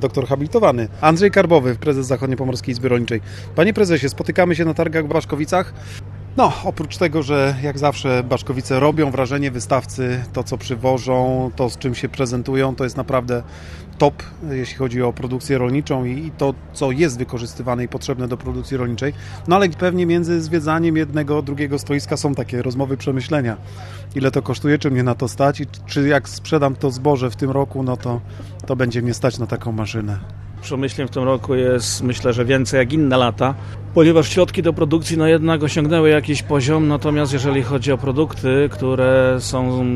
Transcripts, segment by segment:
doktor habilitowany. Andrzej Karbowy, prezes Zachodniopomorskiej Izby Rolniczej. Panie prezesie, spotykamy się na targach w Baszkowicach. No, oprócz tego, że jak zawsze Baszkowice robią wrażenie, wystawcy, to co przywożą, to z czym się prezentują, to jest naprawdę top, jeśli chodzi o produkcję rolniczą i to, co jest wykorzystywane i potrzebne do produkcji rolniczej. No ale pewnie między zwiedzaniem jednego, drugiego stoiska są takie rozmowy, przemyślenia. Ile to kosztuje, czy mnie na to stać i czy jak sprzedam to zboże w tym roku, no to będzie mnie stać na taką maszynę. Przemyśleń w tym roku jest, myślę, że więcej jak inne lata, ponieważ środki do produkcji jednak osiągnęły jakiś poziom, natomiast jeżeli chodzi o produkty, które są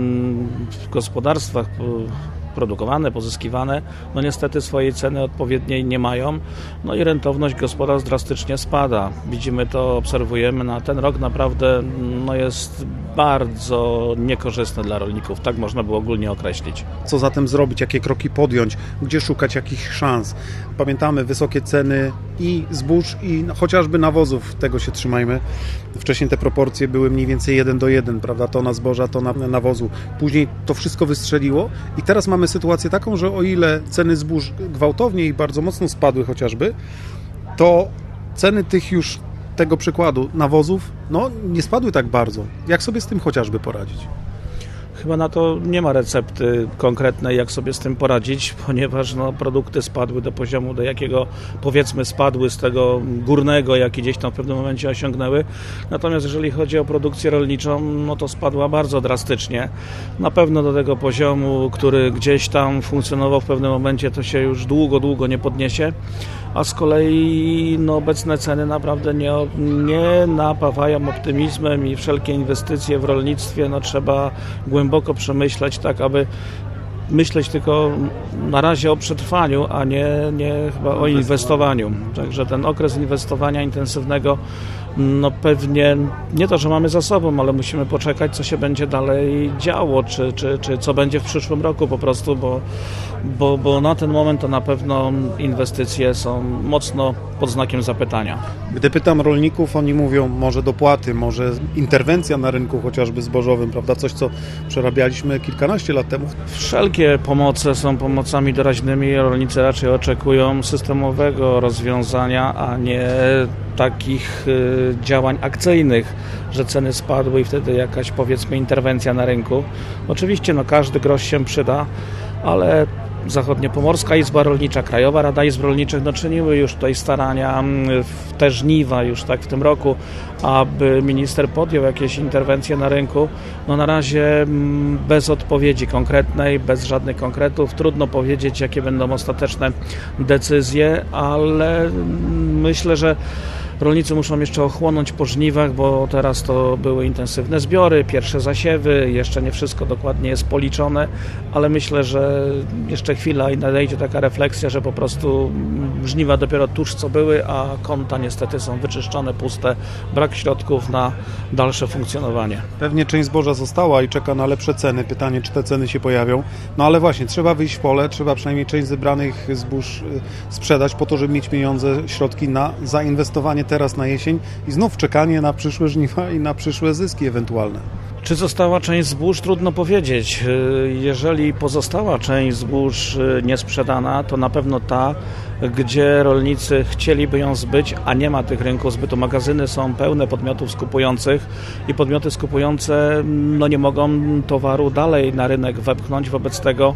w gospodarstwach produkowane, pozyskiwane, no niestety swojej ceny odpowiedniej nie mają, no i rentowność gospodarstw drastycznie spada. Widzimy to, obserwujemy, na ten rok naprawdę jest bardzo niekorzystny dla rolników, tak można by ogólnie określić. Co zatem zrobić, jakie kroki podjąć, gdzie szukać jakichś szans? Pamiętamy wysokie ceny i zbóż i chociażby nawozów, tego się trzymajmy. Wcześniej te proporcje były mniej więcej 1:1, prawda, tona zboża, tona nawozu. Później to wszystko wystrzeliło i teraz mamy sytuację taką, że o ile ceny zbóż gwałtownie i bardzo mocno spadły chociażby, to ceny tego przykładu nawozów, nie spadły tak bardzo. Jak sobie z tym chociażby poradzić? Chyba na to nie ma recepty konkretnej, jak sobie z tym poradzić, ponieważ produkty spadły do poziomu, do jakiego powiedzmy spadły z tego górnego, jaki gdzieś tam w pewnym momencie osiągnęły. Natomiast jeżeli chodzi o produkcję rolniczą, to spadła bardzo drastycznie. Na pewno do tego poziomu, który gdzieś tam funkcjonował w pewnym momencie, to się już długo nie podniesie. A z kolei obecne ceny naprawdę nie napawają optymizmem i wszelkie inwestycje w rolnictwie trzeba głęboko przemyśleć, tak aby myśleć tylko na razie o przetrwaniu, a nie chyba o inwestowaniu. Także ten okres inwestowania intensywnego pewnie nie to, że mamy za sobą, ale musimy poczekać, co się będzie dalej działo, czy co będzie w przyszłym roku po prostu, bo na ten moment to na pewno inwestycje są mocno pod znakiem zapytania. Gdy pytam rolników, oni mówią może dopłaty, może interwencja na rynku chociażby zbożowym, prawda, coś co przerabialiśmy kilkanaście lat temu. Wszelkie pomoce są pomocami doraźnymi, rolnicy raczej oczekują systemowego rozwiązania, a nie takich działań akcyjnych, że ceny spadły i wtedy jakaś powiedzmy interwencja na rynku. Oczywiście każdy grosz się przyda, ale Zachodniopomorska Izba Rolnicza, Krajowa Rada Izb Rolniczych czyniły już tutaj starania w te żniwa już tak w tym roku, aby minister podjął jakieś interwencje na rynku. Na razie bez odpowiedzi konkretnej, bez żadnych konkretów. Trudno powiedzieć, jakie będą ostateczne decyzje, ale myślę, że rolnicy muszą jeszcze ochłonąć po żniwach, bo teraz to były intensywne zbiory, pierwsze zasiewy, jeszcze nie wszystko dokładnie jest policzone, ale myślę, że jeszcze chwila i nadejdzie taka refleksja, że po prostu żniwa dopiero tuż co były, a konta niestety są wyczyszczone, puste, brak środków na dalsze funkcjonowanie. Pewnie część zboża została i czeka na lepsze ceny. Pytanie, czy te ceny się pojawią. Ale właśnie, trzeba wyjść w pole, trzeba przynajmniej część zebranych zbóż sprzedać po to, żeby mieć pieniądze, środki na zainwestowanie teraz na jesień i znów czekanie na przyszłe żniwa i na przyszłe zyski ewentualne. Czy została część zbóż? Trudno powiedzieć. Jeżeli pozostała część zbóż niesprzedana, to na pewno ta, gdzie rolnicy chcieliby ją zbyć, a nie ma tych rynków zbytu. Magazyny są pełne podmiotów skupujących i podmioty skupujące nie mogą towaru dalej na rynek wepchnąć. Wobec tego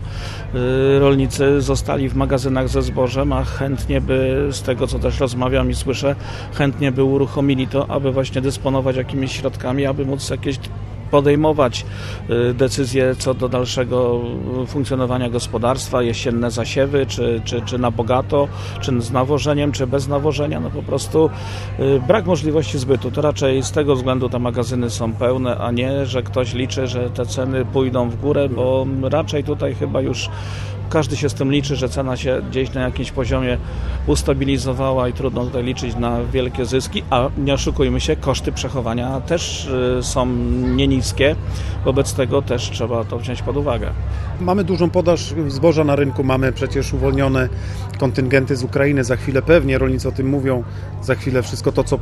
rolnicy zostali w magazynach ze zbożem, a chętnie by, z tego co też rozmawiam i słyszę, chętnie by uruchomili to, aby właśnie dysponować jakimiś środkami, aby móc jakieś podejmować decyzje co do dalszego funkcjonowania gospodarstwa, jesienne zasiewy, czy na bogato, czy z nawożeniem, czy bez nawożenia. Po prostu brak możliwości zbytu. To raczej z tego względu te magazyny są pełne, a nie, że ktoś liczy, że te ceny pójdą w górę, bo raczej tutaj chyba już każdy się z tym liczy, że cena się gdzieś na jakimś poziomie ustabilizowała i trudno tutaj liczyć na wielkie zyski, a nie oszukujmy się, koszty przechowania też są nieniskie, wobec tego też trzeba to wziąć pod uwagę. Mamy dużą podaż zboża na rynku, mamy przecież uwolnione kontyngenty z Ukrainy, za chwilę pewnie rolnicy o tym mówią, za chwilę wszystko to, co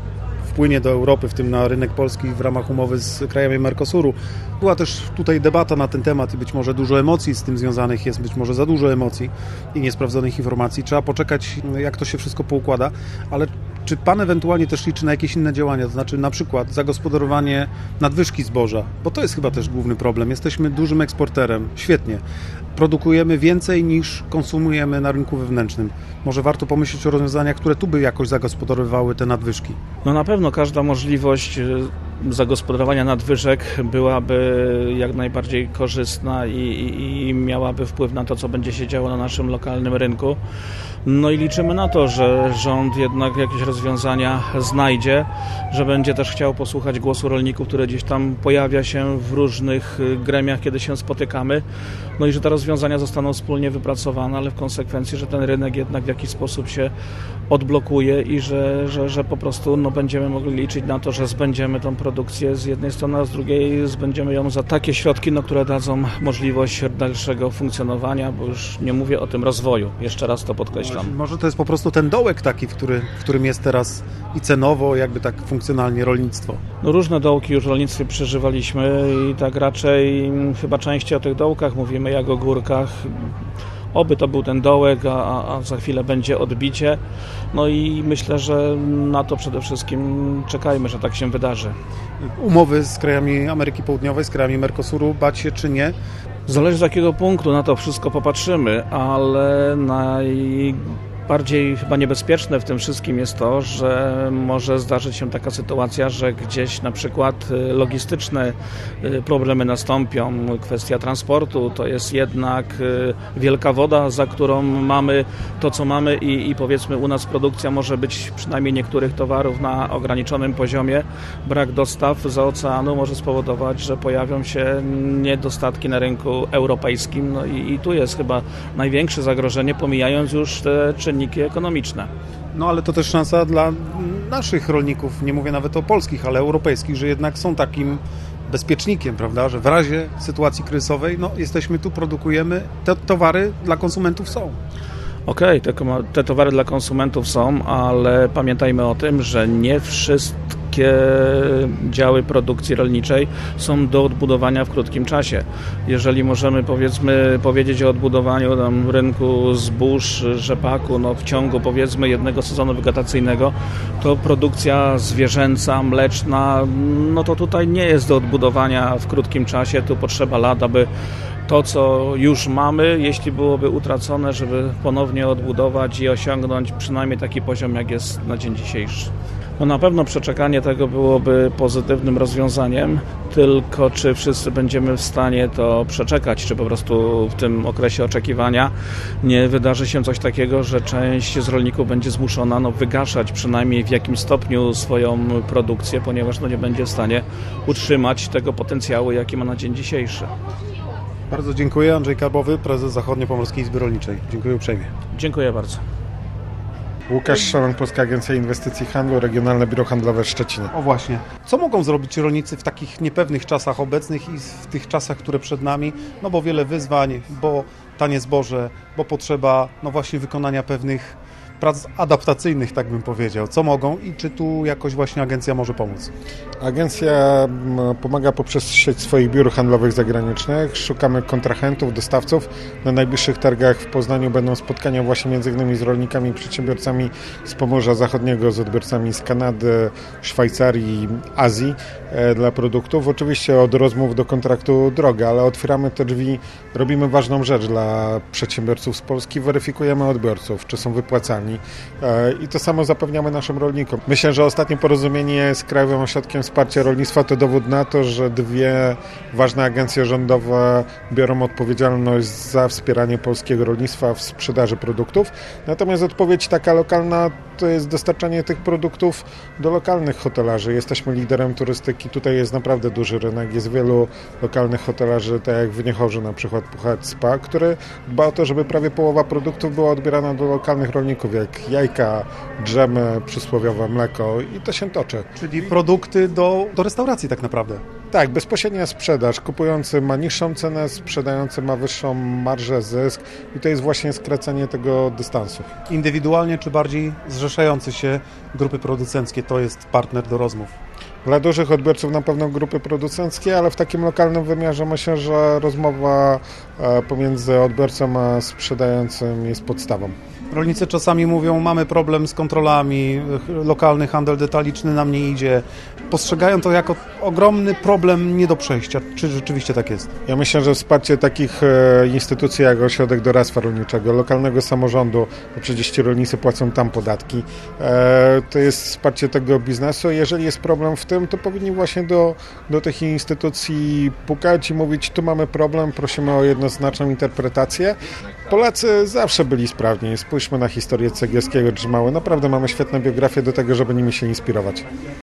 wpłynie do Europy, w tym na rynek polski w ramach umowy z krajami Mercosuru. Była też tutaj debata na ten temat i być może dużo emocji z tym związanych jest, być może za dużo emocji i niesprawdzonych informacji. Trzeba poczekać, jak to się wszystko poukłada, ale czy Pan ewentualnie też liczy na jakieś inne działania, to znaczy na przykład zagospodarowanie nadwyżki zboża, bo to jest chyba też główny problem. Jesteśmy dużym eksporterem, świetnie. Produkujemy więcej niż konsumujemy na rynku wewnętrznym. Może warto pomyśleć o rozwiązaniach, które tu by jakoś zagospodarowywały te nadwyżki. No na pewno każda możliwość zagospodarowania nadwyżek byłaby jak najbardziej korzystna i miałaby wpływ na to, co będzie się działo na naszym lokalnym rynku. No i liczymy na to, że rząd jednak jakieś rozwiązania znajdzie, że będzie też chciał posłuchać głosu rolników, który gdzieś tam pojawia się w różnych gremiach, kiedy się spotykamy. No i że te rozwiązania zostaną wspólnie wypracowane, ale w konsekwencji, że ten rynek jednak w jakiś sposób się odblokuje i że po prostu będziemy mogli liczyć na to, że zbędziemy tą produkcję z jednej strony, a z drugiej zbędziemy ją za takie środki, które dadzą możliwość dalszego funkcjonowania, bo już nie mówię o tym rozwoju. Jeszcze raz to podkreślam. Może to jest po prostu ten dołek taki, w którym jest teraz i cenowo, jakby tak funkcjonalnie rolnictwo. No różne dołki już w rolnictwie przeżywaliśmy i tak raczej chyba częściej o tych dołkach mówimy jak o górkach. Oby to był ten dołek, a za chwilę będzie odbicie. No i myślę, że na to przede wszystkim czekajmy, że tak się wydarzy. Umowy z krajami Ameryki Południowej, z krajami Mercosuru, bać się czy nie? Zależy z jakiego punktu na to wszystko popatrzymy, ale najbardziej chyba niebezpieczne w tym wszystkim jest to, że może zdarzyć się taka sytuacja, że gdzieś na przykład logistyczne problemy nastąpią, kwestia transportu, to jest jednak wielka woda, za którą mamy to, co mamy i powiedzmy u nas produkcja może być przynajmniej niektórych towarów na ograniczonym poziomie. Brak dostaw z oceanu może spowodować, że pojawią się niedostatki na rynku europejskim. No i tu jest chyba największe zagrożenie, pomijając już te czynniki ekonomiczne. No ale to też szansa dla naszych rolników, nie mówię nawet o polskich, ale europejskich, że jednak są takim bezpiecznikiem, prawda, że w razie sytuacji kryzysowej, jesteśmy tu, produkujemy, te towary dla konsumentów są. Okej, te towary dla konsumentów są, ale pamiętajmy o tym, że nie wszystkie działy produkcji rolniczej są do odbudowania w krótkim czasie. Jeżeli możemy powiedzieć o odbudowaniu rynku zbóż, rzepaku, w ciągu powiedzmy jednego sezonu wegetacyjnego, to produkcja zwierzęca, mleczna, to tutaj nie jest do odbudowania w krótkim czasie, tu potrzeba lat, aby to, co już mamy, jeśli byłoby utracone, żeby ponownie odbudować i osiągnąć przynajmniej taki poziom, jak jest na dzień dzisiejszy. Na pewno przeczekanie tego byłoby pozytywnym rozwiązaniem, tylko czy wszyscy będziemy w stanie to przeczekać, czy po prostu w tym okresie oczekiwania nie wydarzy się coś takiego, że część z rolników będzie zmuszona wygaszać przynajmniej w jakimś stopniu swoją produkcję, ponieważ nie będzie w stanie utrzymać tego potencjału, jaki ma na dzień dzisiejszy. Bardzo dziękuję. Andrzej Karbowy, prezes Zachodniopomorskiej Izby Rolniczej. Dziękuję uprzejmie. Dziękuję bardzo. Łukasz Szaman, Polska Agencja Inwestycji i Handlu, Regionalne Biuro Handlowe w Szczecinie. O właśnie. Co mogą zrobić rolnicy w takich niepewnych czasach obecnych i w tych czasach, które przed nami? Bo wiele wyzwań, bo tanie zboże, bo potrzeba właśnie wykonania pewnych prac adaptacyjnych, tak bym powiedział. Co mogą i czy tu jakoś właśnie agencja może pomóc? Agencja pomaga poprzez sieć swoich biur handlowych zagranicznych. Szukamy kontrahentów, dostawców. Na najbliższych targach w Poznaniu będą spotkania właśnie między innymi z rolnikami i przedsiębiorcami z Pomorza Zachodniego, z odbiorcami z Kanady, Szwajcarii, Azji dla produktów. Oczywiście od rozmów do kontraktu droga, ale otwieramy te drzwi, robimy ważną rzecz dla przedsiębiorców z Polski, weryfikujemy odbiorców, czy są wypłacalni i to samo zapewniamy naszym rolnikom. Myślę, że ostatnie porozumienie z Krajowym Ośrodkiem Wsparcia Rolnictwa to dowód na to, że dwie ważne agencje rządowe biorą odpowiedzialność za wspieranie polskiego rolnictwa w sprzedaży produktów. Natomiast odpowiedź taka lokalna to jest dostarczanie tych produktów do lokalnych hotelarzy. Jesteśmy liderem turystyki, tutaj jest naprawdę duży rynek, jest wielu lokalnych hotelarzy, tak jak w Niechorzu na przykład Puchacz Spa, który dba o to, żeby prawie połowa produktów była odbierana do lokalnych rolników, jak jajka, dżemy, przysłowiowe mleko i to się toczy. Czyli produkty do restauracji tak naprawdę. Tak, bezpośrednia sprzedaż. Kupujący ma niższą cenę, sprzedający ma wyższą marżę, zysk i to jest właśnie skracanie tego dystansu. Indywidualnie czy bardziej zrzeszający się grupy producenckie to jest partner do rozmów? Dla dużych odbiorców na pewno grupy producenckie, ale w takim lokalnym wymiarze myślę, że rozmowa pomiędzy odbiorcą a sprzedającym jest podstawą. Rolnicy czasami mówią, mamy problem z kontrolami, lokalny handel detaliczny nam nie idzie. Postrzegają to jako ogromny problem nie do przejścia. Czy rzeczywiście tak jest? Ja myślę, że wsparcie takich instytucji jak Ośrodek Doradztwa Rolniczego, lokalnego samorządu, bo przecież ci rolnicy płacą tam podatki, to jest wsparcie tego biznesu. Jeżeli jest problem w tym, to powinni właśnie do tych instytucji pukać i mówić, tu mamy problem, prosimy o jednoznaczną interpretację. Polacy zawsze byli sprawni. Spójrzmy na historię Cegielskiego, Drzmały. Naprawdę mamy świetne biografie do tego, żeby nimi się inspirować.